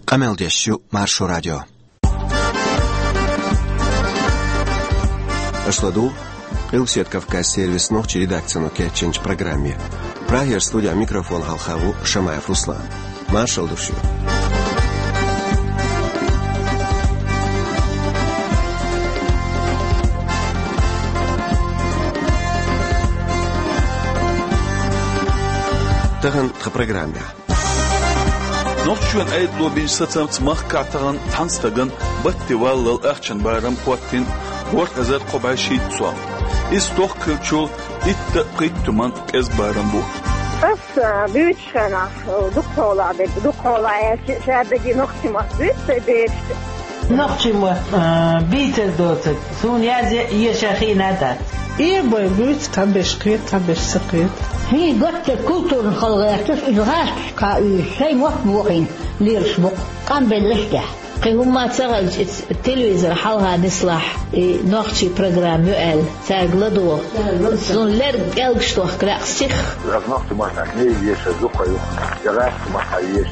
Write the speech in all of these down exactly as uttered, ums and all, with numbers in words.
Qameldeshu Marsho Radio. Ashладу, Илсет Кавказ сервис ночи редакцию Кетченч программе. Прагер студия микрофон Халхаву Шамаев Руслан. Маршал души. Таган в программе. Нохчуен айдло бин сатамц махкатаган танстаган баттивалл ахчан байрам кваттин ворт азар қобаши цо. Из тох кылчул итта қиттуман кез байрам бу. Ас büyütşena doktorlar dedi. Doktorlar şehirdeki noktimas büyütse değişti. Noktimu bitel dotet. Sun yazi yeşahi nadat. İyi boy büyüt tabeş kıyıt tabeş sıkıyıt. هي قلت كلتور خلقت إزغاش كشيء مطبوعين ليرسبق قام باللشدة قيهم ما تغل التلفزيون حالها نصلح نوختي برنامج يقال تاغلدو سون لر قلقشتوخ كلاقسيخ رغناخت ما نحني يش زقي جراح ما حيش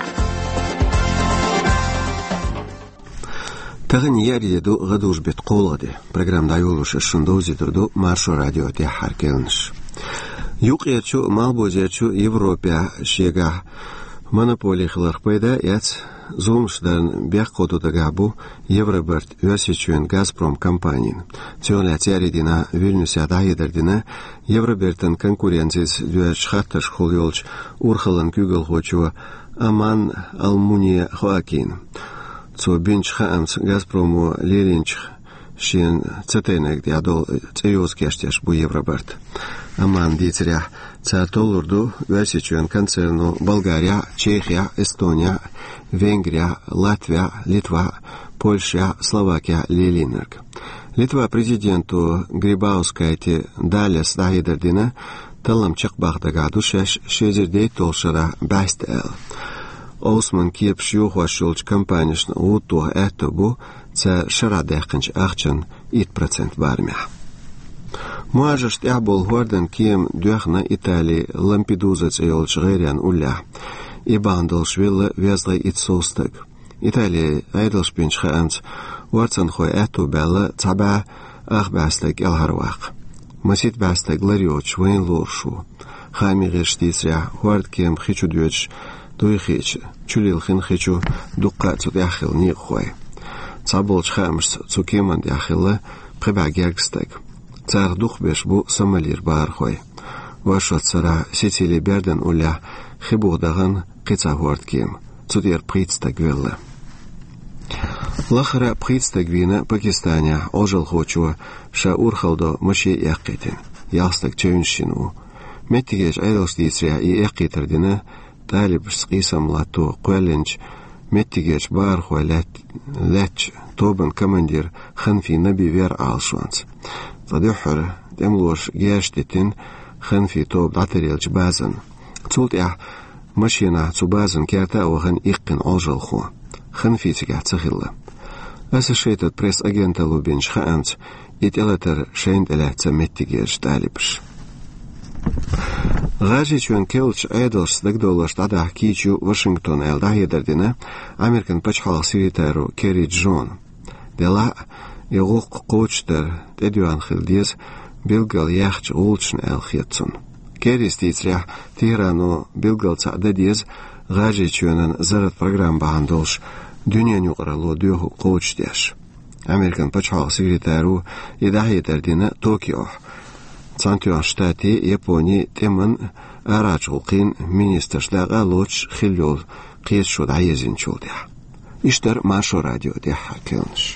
تغن ياري دو غدوش بيت قولغدي برنامج دايولوش الشندوزي دردو مارشو راديو تي حركلنش Юқиячу малбозячу Европа шега монополия хларпайда яц зумшдан бяхкотутагабу Евроберт Юасичуен Газпром компаниян. Тёля тяридина Вильнюся дайдердина Евробертен конкуренцис дюач хатташ холёлч урхалан күгел хочуа Аман Алмуния Хоакин. Цо бинч хаамс Газпрому леринч шин цетенек диадол цеёскештяш бу Евроберт. Аман дицеря цартолурду Юасичуен концерну Болгария, Чехия, Эстония, Венгрия, Латвия, Литва, Польша, Словакия, Лилинерг. Литва президенту Грибаускайте Далес Дайдердина талам чакбахдагаду шеш шезердей толшара бастел. Осман киепш юхвашулч компанияшна уту этубу ца шарадехканч ахчан ит процент бармя. Можешь тябол горден кем дюхна Италии Лампедуза цейлч герян уля. И бандал швилла везла ит солстаг. Италия айдалш пинчха амц варцан хой эту белла цаба ах бастаг элхарвах. Масит бастаг лариоч вейн лоршу. Хами гештиця горд кем хичу дюч дуйхич чулил хин хичу дукка цудяхил ни хой. Цаболч хамш цукеман дяхилла прибагергстаг. Цар дух беш бу самалир бархой. Вашот сара сетили берден уля хибугдаган қица гордкем. Цудер прицтагвелла. Лахара прицтагвина Пакистания ожил хочуа ша урхалдо маши яқитин. Ястаг чөншину. Меттигеш айдалштицрия и яқитердина талиб сқисам лату қуэленч меттигеш бархой лэч тобан командир ханфи наби вер алшванц. تدحر تملوش جاشتين خن في توب عتريلج بازن تصوت يا مشينا تبازن كارتا وخن إقن عجل خو خن في تجاه تخيله أسشيت بريس أجنت لو بينش خانت يتلاتر شين دلات تمتجيش تالبش غاجي شون كيلش أيدلش دقدولش تعدها كيجو واشنطن إل داهي دردنا أمريكان بشحال سيريتارو كيري جون دلا يغوق قوتشتر تدوان خلديز بلغل يخش غولشن الخيطسون. كيريس تيتريح تيرانو بلغل تعدديز غاجي تشونن زرد برنامج باندولش دنيا نقرالو ديوهو قوتشتيش. أمريكان بشحال سيكريتارو يداهي دردنا طوكيو. تسانتيوان شتاتي يابوني تمن أراج غلقين مينيسترش لاغا لوتش خليول قيس شود عيزين شوديح. اشتر ماشو راديو ديح كيلنش.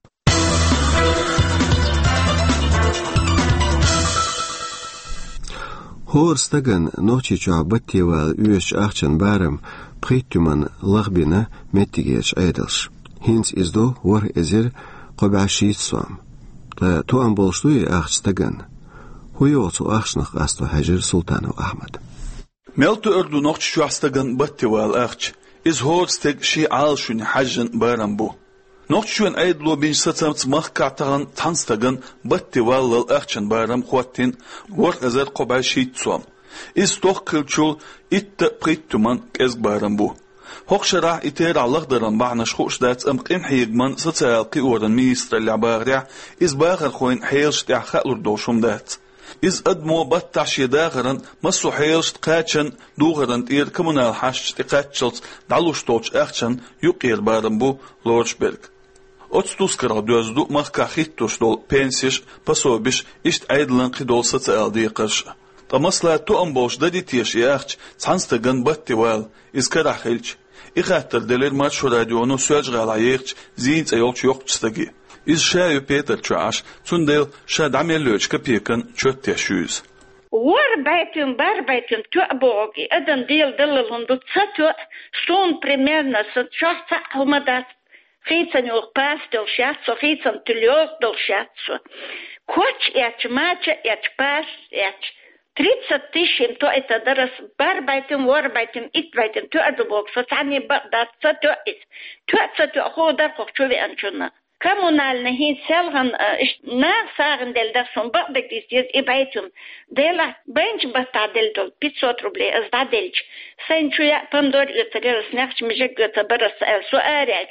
هور ستغن نوچي چا بتيوال يوش اخچن بارم قيتمن لغبنا متيگيش ايدلش هينس ازدو ور ازير قباشيت سوام تا تو ام بولشتوي اخ ستغن هو يوتو اخشنخ استو هجر سلطان احمد ملتو اردو نوچي چا ستغن بتيوال اخچ از هور ستغ شي عالشون حجن بارم بو نوچون ايدلو بين ستمت مخكاتان تانستغن بتيوال اخچن بارم خوتين ور ازر قباشيت سوام از توخ كلچول ات بريتمن كز بارم بو Hochschara iter Allah'daran bahna schushdats am qinhigman sozial qiuran minister l'abagria is bagar khoin heelst ya khalur doshumdat. Is admo battash yadagaran masu heelst qachan dugaran ir kommunal hash tiqachels dalustoch erchan yuqir baran bu Lordsberg. Отстускара дözdu mahka hittuş dol pensiş pasobiş ist eidlan qidol sozial diqash. Tamasla tu ambosh daditish yaxch tsanstagan battiwal is karahilch. İqatır delir maç şu radyonu söz galayıqç ziyinç ayolç yoqçstagi. İz şayı Peter Çaş tundel şad amellöç kapikan çöt teşüz. Варбайтим, барбайтим, туабоги, один дел делал до цату, стон примерно с часа алмадат. Хейцан ух пастел шатсо, хейцан тулёс дол шатсо. Коч яч мача, яч пас, яч. тридцать тысяч, то это дарас барбайтим, варбайтим, итбайтим, туадубок, социальный бадат, цату ис. Туацату ходар хохчуви анчуна. Коммунальный хин селган на сарен дел да сон бадак дис ибайтим. Дела бенч бата дел дол пятьсот рублей аз да дельч. Сенчуя помдор гытыры снахч мижек гыта барас эл су аряч.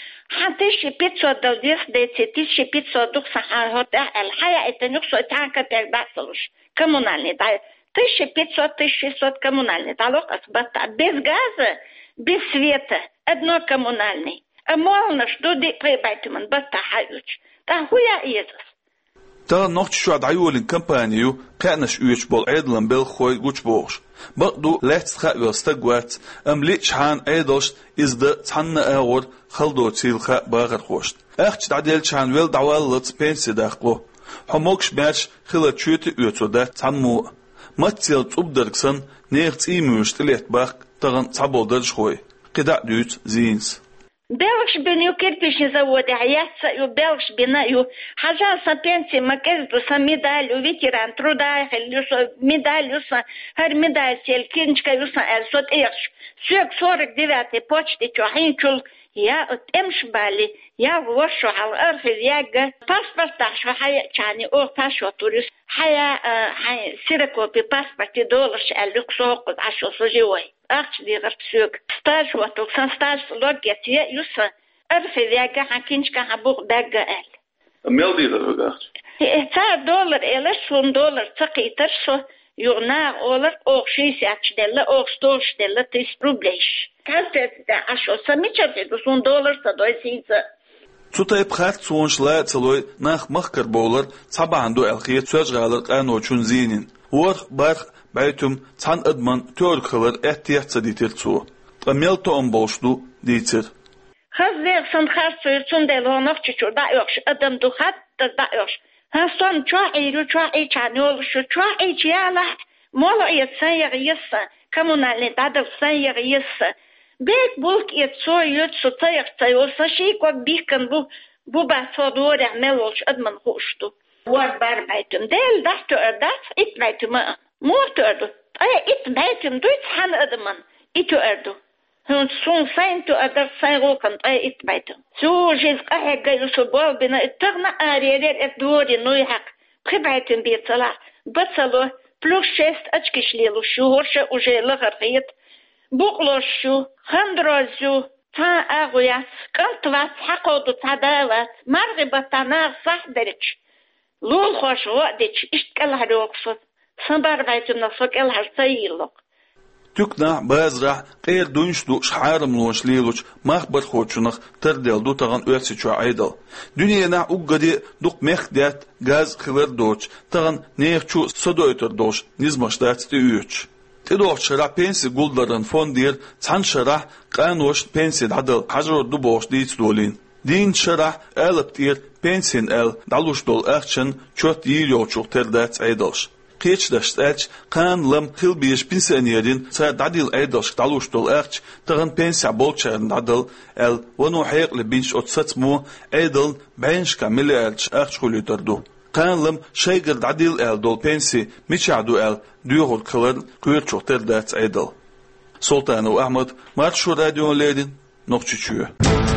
тысяча пятьсот дол дис деци тысяча пятьсот дух саха хота эл хая это нюксо танка пердасылыш. Коммунальный да тысяча пятьсот тысяча шестьсот коммунальный талок аз бата без газа, без света, одно коммунальный. А можно что ди прибайтиман бата хаюч. Та хуя иезас. Та ногч шуад айолин компанию qanаш üç bol edlan bel khoy guç boş. Baqdu lets kha stagwat am lich han edost is de tsanna awor khaldo tsilkha bagar khost. Aqch dadel chan wel dawallat pensi daqlo. Homoksh merch khila chüte ütsoda tsammu. Matsil tsubdergsan nechts imüst let baq tagan tsaboldar shoy. Qida düt zins. Белш беню кирпичный завод, яйца ю белш бена ю хажаса пенсии макезду са медаль ю ветеран труда юса медаль юса хер медаль сел кинчка юса элсот эрш сек сорок девятый почты чохинчул я эмш бали я вошу хал архив яга паспорт ташва хая чани о ташва турист хая хай сиракопи паспорти долларш элюксок ашо соживой Ach, die Rapsuk. Stage wat ook zijn stage lot get je jussa. Erfe wega han kinchka ha buch dagga el. Mel die er gedacht. Het dollar eles van dollar tsaqiter so yurna olar och шестьдесят della och stosh della tis rublish. Kaltet da asho samichate du son dollar sa doisitsa. Tutay pxat sonshla tsoy nach machkar bowler sabandu elkhiyet söz galar qanochun zinin. Or bar Baytum tan adman tör kılır ehtiyatsa ditir tsu. Tamel to ambolşdu ditir. Hazır son harsu son delo nokçu da yok. Adam du hat da yok. Ha son çoğu iru çoğu içanol şu çoğu içyala. Mola yetsen yesa. Kommunalne da sen yesa. Bek bulk yetso yut su tayak tayo sa şey ko bikan bu bu basodor melolş adman hoştu. Var bar baytum del da to erdat it baytum. Motordu. Ay it baytum duit han adman. Itu erdu. Hun son sein to adar sein rokan ay it baytum. So jiz qahe gayu so bol bina itagna ariyeler et dori noy haq. Pribaytum bitala. Batsalo plus шесть очкишлилу şu horşa uje lagarqiyet. Buqloshu handrozu ta aguyas qantvat haqodu tadavat marghibatana sahderich. Lul khosh wadich ishtkal hadoqsat. Sambar baytum nasok el harsayilok. Tükna bazra qeyr dünşdu şharım loşliluç mahbar xoçunaq terdeldu tagan ötsi çu aydal. Dünyana uggadi duq mexdet gaz xiver doç tagan nexçu sodoytor doş nizmaşdatsti üç. Tedoq şara pensi guldaran fondir çan şara qanoş pensi hadal hajrodu boş diç dolin. Din şara elaptir pensin el daluşdol axçın çöt yilyoçuq terdat aydalş. Qeçdaştaç qanlam xilbiş pensionerin sa dadil aydash daluşdol axç tagan pensiya bolçarın dadil el vonu hayqli binç otsatmu aydal baynşka milyarch axç xulütordu. Qanlam shaygir dadil el dol pensi michadu el duyğul qılır qıyırçoq terdat aydal. Sultanu Ahmad Marşu Radio Ledin Noqçuçuyu.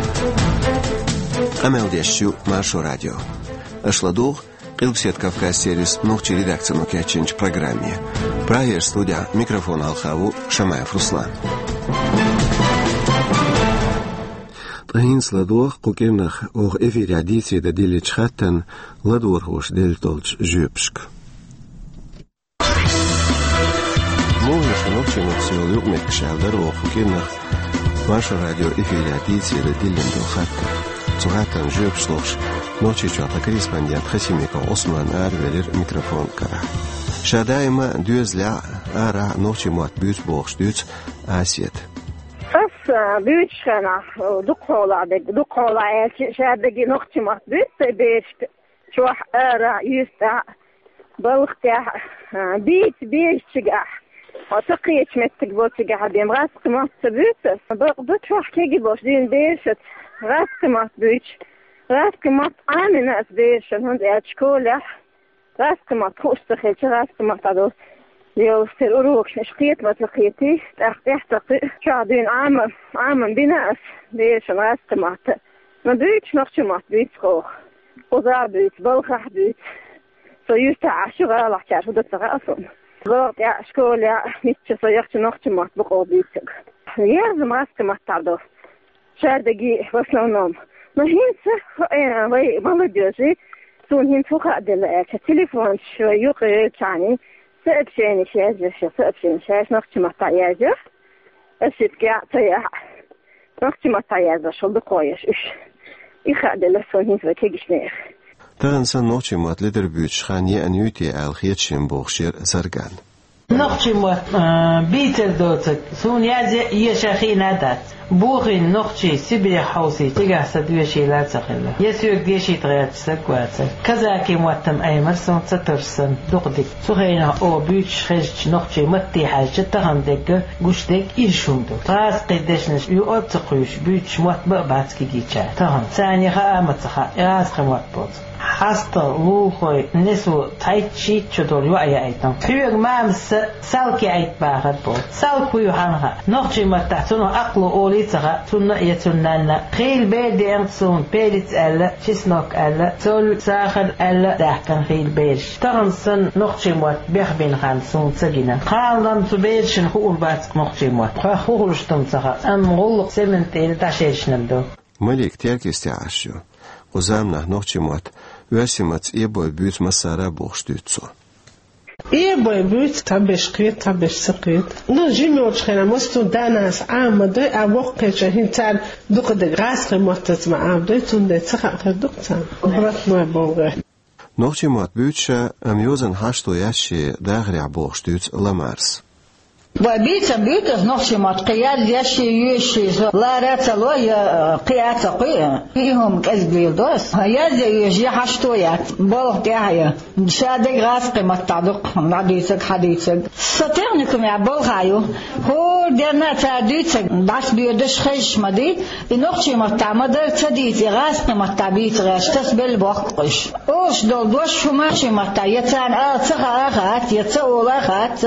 Ameldeshu Marşu Radio. Ashladugh Qilbset Kafkas servis Noqçi redaktsiyaning ketchinchi programma. Prayer studiya mikrofon alxavu Shamayev Ruslan. طهينس لدوخ قوكينخ أوغ إفير عديسي دا ديلي تشخاتن لدور هوش ديل تولج جوبشك موهي شنوكشي نفسيول يومك شعدر وقوكينخ مارشو راديو إفير عديسي دا ديلين دو خاتن تغاتن جوبشلوش نوشي جواتا كريسبانديات خسيميكا عثمان آر ولير ميكروفون كرا شادايما دوز لع آرا نوشي موات بيوت بوغش دوت آسيت بس بيوت شنا دقولا دقولا شادقي نوشي موات بيوت بيشت شوح آرا يستا بلغتا بيت بيش تقاح وتقيت متك بو تقاح بيم غاسق موات بيوت بغضت شوح كيجي بوش دين بيشت غاسق موات بيوت غاسق موات آمنة بيشت هند اتشكوله غاسق موات خوشتخيل غاسق موات عدوس يو سر أروك شقيت ما تقيتي تحتح تقي شادين عام عام بناس ليش غاسق موات ما بيتش نقش موات بيت خوخ وزار بيت بلخح بيت سيوستا عشغال احتاج ودت غاصن ضغط يا شكول يا ميتش سيخش نقش موات بقو بيتك يازم غاسق موات تعدوس شادقي وصلوا نوم ما هنسى انا وي بلديوشي سون هين فوق أدلة التليفون شوي يقرأ يعني سأبشين شيء شو سأبشين شيء نقش مطعيجة أشيد قاع تياع نقش مطعيجة شو بقويش إيش يخد له سون هين فوق كيجنيخ تغنسن نوشي موت لدر بيوتش خانية أن يوتي الخيتشين بوخشير زرقان نقشي موت بيتر دوتك سون يازي يشاخي نادات بوغي نقشي سبري حوسي تيجا سدوشي لا تخلا يسوق ديشي تغير سكواتك كذاكي موتم أي مرسون سترسن دقدك سخينا أو بيتش خيش نقشي متي حاجة تغندك قشتك إيشوندو راس قدشنش يو أتقوش بيتش موت بقباتكي جيتشا تغن ثاني خامتها راس خموت بوت حاستا لوخوي نسو تايتشي تشدور يوعي أيضا فيوغ مامس سالكي عيد باغد بوت سالكو يوحانها نقشي متحتنو أقلو أولي تغا تنا يتنانا خيل بيدي أنتسون بيدت ألا شسنوك ألا تول ساخر ألا داحكن خيل بيش تغنسن نقشي موت بيخبين خانسون تغينا خالدان تبيرشن خور باتك نقشي موت خورشتم تغا أم غلق سمنتين تاشيش نمدو مليك تيرك استعاشو وزامنا نقشي موت واسمت إيبوي بيوت مسارة بوخشتوتسو إيبوي بيوت تبش قيت تبش سقيت نو جيمي وشخينا مستو داناس عام دوي أبوقي شهين تال دوق دق غاسق موتت معام دوي تون تخاق دوق تان برات ما بوغي نقشي موت بيوتشا أم يوزن هاشتو ياشي داغري عبوخشتوت لمارس وبيت بيت نقش متقياد يشي يشي لا راتلو يا قيات قيا فيهم كذب دوس هيا زي يجي حشتويات بوق تاعي شادق غاس قيمة تعدق حديثك حديثك سترنكم يا بوغايو هو دينا تعديثك بس بيدش خيش مدي نقش متعمد تديت غاس قيمة تعبيت غاش تسبل بوقش اوش دول دوش شماش متع يتان اه تغاغات يتسولاغات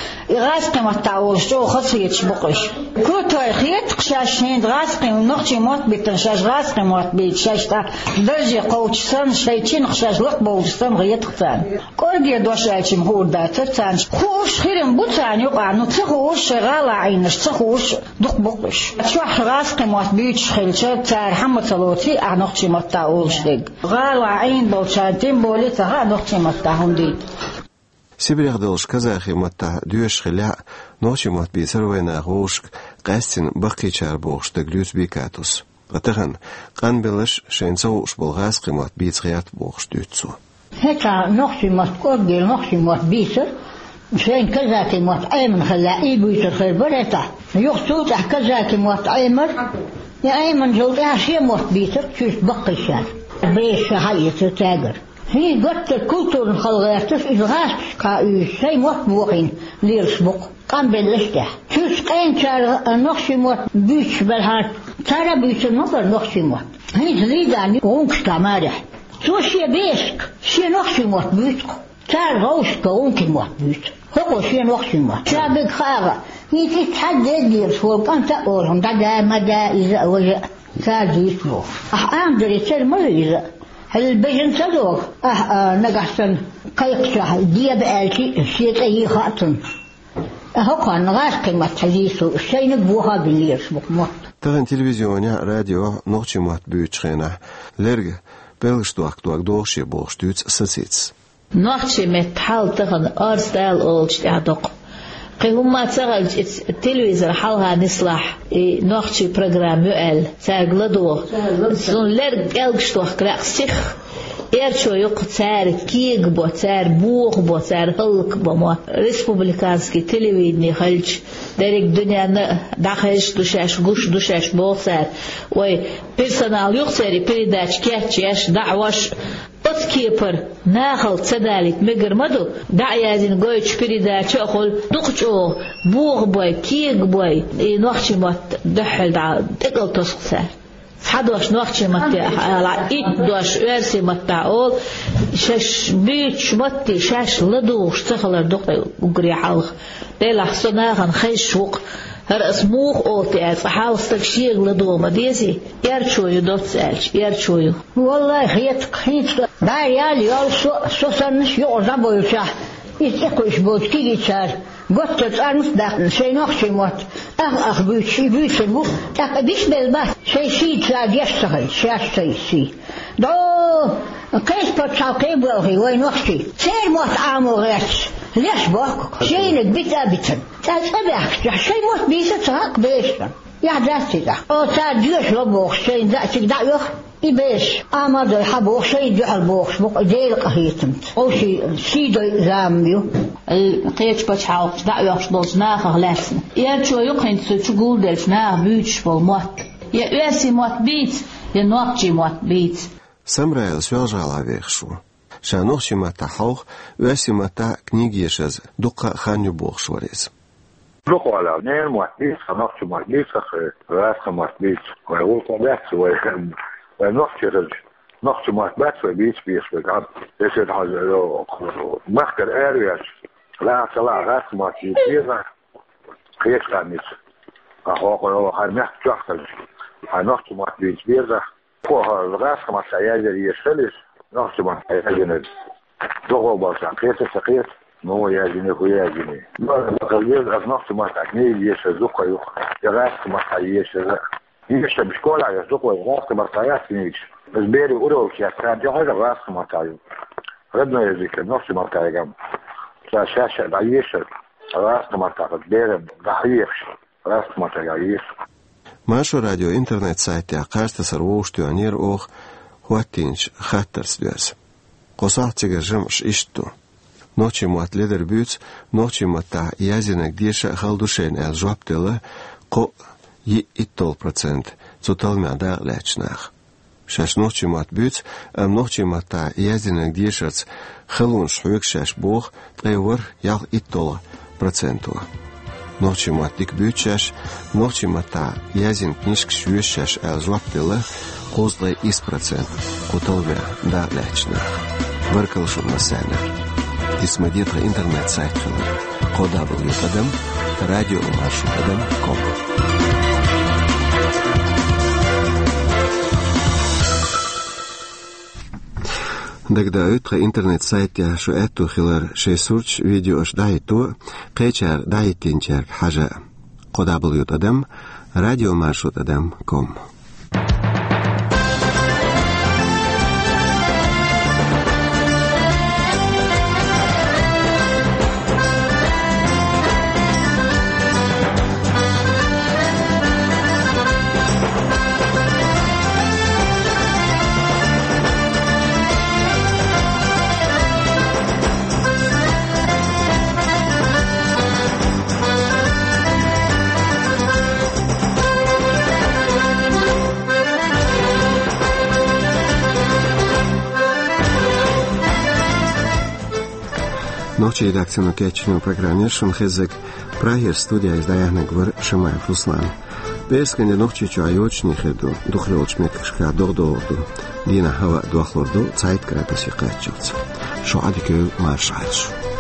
غاس قيمة تعوش تو خصيتش بقش كوتو خيت قشاشين غاسقي ونقشي موت بتنشاش غاسقي موت بيتشاشتا درجي قوتش سن شيتين قشاش لقبو سن غيت قتان كورجي دوشاش مهور داتتان خوش خيرن بوتان يقع نتخوش شغال عينش تخوش دق بقش شو غاسقي موت بيتش خيلشات تاع حمد صلوتي نقشي موت تعوش دق غال عين بوتشاتين بوليتها نقشي موت تاعهم دي سبريغ دولش كزاخي متى دوش خلاع نوشي مت بيسروينا غوشك قاستن بقي چار بوش دغلوس بيكاتوس قتغن قن بلش شينسوش بلغاس قيمت بيتغيات بوش دوتسو هكا نوشي مت قرد نوشي مت بيسر شين كزاكي مت ايمن خلاعي بيسر خير بريتا يخصوت كزاكي مت ايمن يا ايمن جودا شي مت بيسر شوش بقي شار بيش هاي تتاجر هي قلت الكلتور الخلقاتف إزغاش كأي موت بوقين ليرسبق قام بالإشتح شوش قين شار نقشي موت بيش بالهات ترى بيش النظر نقشي موت هي زليد عني ونكش تمارح شوش يبيسك شي نقشي موت بيسك تار غوشك ونكي موت بيسك هو شي نقشي موت شابك خاغة هي تتحدد ليرسبق أنت أولهم دا مدى إذا وجه تار ديسبق أحقام دريتر مريزة البجن صدوق اه نقصن قيقشة دياب آلتي سيت أي خاطن هو كان غاس قيمة حديثه الشيء نبوها بالليل سبق موت تغن تلفزيونيا راديو نوتشي مات بيوتشينا لرغ بلغشتو اكتو اكدوشي بوغشتوت سسيتس نوتشي مت حال تغن ارستال اولش ادق قيهم تغل التلفزيون حالها نصلح نوتشي برنامج ال تاغلدو سون لرغ الغشتو اكراق سيخ Erčo juk car kieg bo, car buh bo, car hulk bo mo. Respublikanski televidni halč, derek dunja dahesh dušeš, guš dušeš bo car. Oj, personal juk cari передач kječeš, da'vaš otkeper, nahal cadalit megermadu, da'jazin gojič передача охol, duqčo, buh boy, kieg boy, i nohči mot dahel da, dekal tosk car. حدوش نوختي متى على إيد دوش أرسي متى أول شش بيتش متى شش لدوش تخلر دقة وقري حلق ديلا صناعا خيش وق هرأس موخ أوتي أس حاول تكشير لدو مديسي يرشو يدوت سالش يرشو يو والله خيط خيط دا يالي يال سو سو سنش يعزبو يشاه يتقوش بود كي يتشار قلت تسألنس داخل شي نوخشي موت أخ أخ بيوتشي بيوتشي بو أخ بيش بالبات شي شي تساعد يشتغل شي شي شي دو كيس بطشاو كي بوغي وين نوخشي سير موت عامو غيرش ليش بوك شينك بيتا بيتن تسأبك شي موت بيسا تساق بيشتن يحدثي ده أو تساعد جيش لبوخ شي ذاتك دعوخ إباش أمد يحبوا شيء جعل بوخش بق ديل قهيتمت أو شيء شيء زاميو القيتش بتشعوق دعوة بوز ناخ لاسن يا شو يقين تقول دلش ناخ بيتش بالموت يا أسي موت بيت يا نوقتي موت بيت سمرا سوالجالا вехшу شانوخشي متا حوخ أسي متا كنيجيشز دقة خانيو بوخشوريز لوكو على نير موت بيت خنوخشي موت بيت راس موت بيت ويقول طبيعت ويهم ونوختي رج نوختي مات بات في بيت بيش بقعد يصير هذا مخكر ارياش لا طلع غاس مات يصير خيش قاميس اهو هو هنحت تحتل هنوختي مات بيت بيرزا هو الغاس ما سياجر يشلش نوختي مات يجنن دوغو باسا قيت سقيت نو يجني هو يجني بقليل نوختي مات اكني يشزوق يخ غاس ما يش يش بشكل على زوق وغاس مرتايات فينيش بس بيري أورو كي أكاد يحاجة غاس مرتايو ردنا يزيك نفس مرتاي جام شاشة بعيش غاس مرتاي بيري بعيش غاس مرتاي عيش ماشو راديو إنترنت سايت يعقاش تسروش تيونير أوخ هواتينش خاتر سبيرس قصاح تيجرجمش إشتو نوتشي موات ليدر بيوت نوتشي موات يازينك ديشا خالدوشين الجواب تلا قو ي اتول процент цутал мяда лечнах шаш ночи мат бют ам ночи мата язинак дишац хелун шхуек шаш бог превор ял итол проценту ночи матик бют шаш ночи мата язин книжк шуеш шаш азлаптела козлай из процент кутал мяда лечнах варкал шумасана дисмадитра интернет сайт кодабл ютадам радио маршрутадам ком Дагда утра интернет сайтя шо эту хилар шесурч видеош дайту qechar daytinchar haja qodabl yutadam radio marshutadam com Ночи редакцию кечную программе Шунхезек Прагер студия издаяхна гвар Шамаев Руслан. Бесканде ночи чуайочни хеду духлёч мекшка дордорду дина хава дуахлорду цайт крапаси качуц. Шо адикю маршалш.